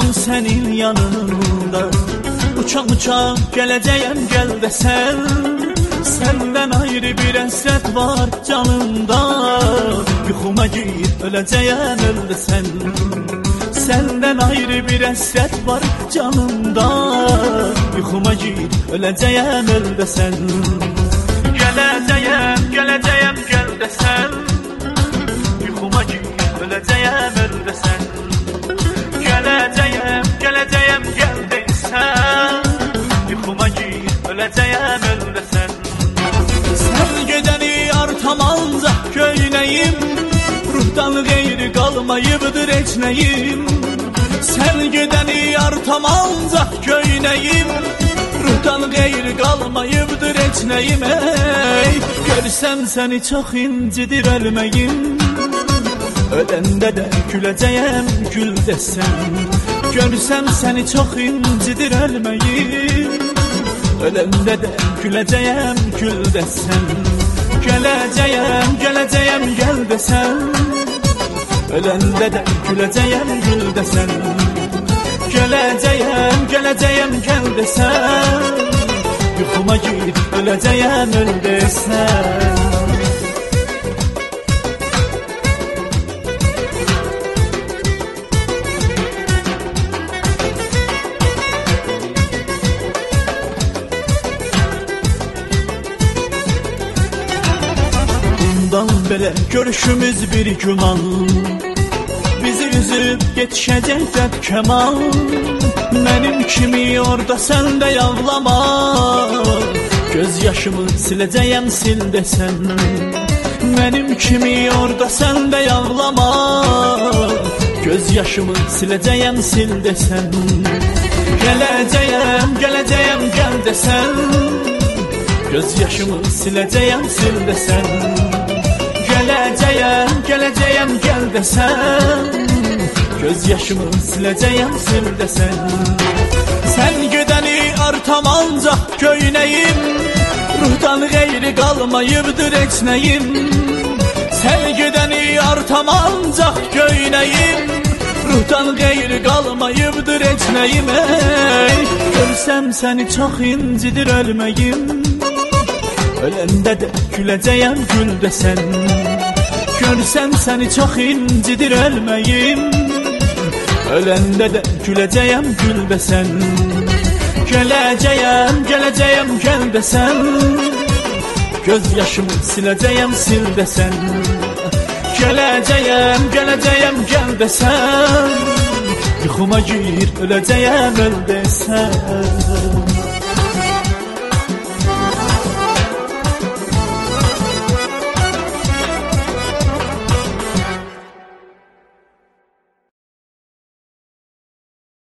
senin yanında. Uçan uçan geleceğim gel desen, senden ayrı bir esret var canımda. Yuxuma gir öleceğim öl desen, senden ayrı bir esret var canımda. Yuxuma gir öleceğim öl desen. Geleceğim geleceğim gel desen, yuxuma gir öleceğim öl desen. Geleceğim geleceğim gel desen, yuxuma gir öleceğim öl desen. Sen gedəni artam ancaq köynəyim, ruhdan qeyri qalmayıbdır heç nəyim. Sen gedəni artam ancaq köynəyim, ruhdan qeyri qalmayıbdır heç nəyim. Ey, görsəm səni çox incidir ölməyim, öləndə də güləcəyəm gül desən. Görsəm səni çox incidir ölməyim, öləndə də güləcəyəm gül desən. Geleceğim geleceğim gel desen, öləndə də güləcəyəm gül desən. Geleceğim geleceğim gel desen, yuxuma gir öleceğim öl desen. Bundan belə görüşümüz bir güman, bizi üzüb yetişəcək dəb kəman. Mənim kimi orada sən də yağlama, göz yaşımı siləcəyəm sil desən. Mənim kimi orada sən də yağlama, göz yaşımı siləcəyəm sil desən. Geleceğim geleceğim gel desen, göz yaşımı siləcəyəm sil desən. Geleceğim geleceğim gel desen, göz yaşımı siləcəyəm sil desən. Sen gedəni artam ancaq köynəyim, ruhdan qeyri qalmayıbdır heç nəyim. Sen gedəni artam ancaq köynəyim, ruhdan qeyri qalmayıbdır heç nəyim. Ey, görsəm səni çox incidir ölməyim, öləndə də güləcəyəm gül desən. Görsəm səni çox incidir ölməyim, öləndə də güləcəyəm gül desən. Geleceğim geleceğim gel desen, göz yaşımı siləcəyəm sil desən. Geleceğim geleceğim gel desen, yuxuma gir öləcəyəm öl desən.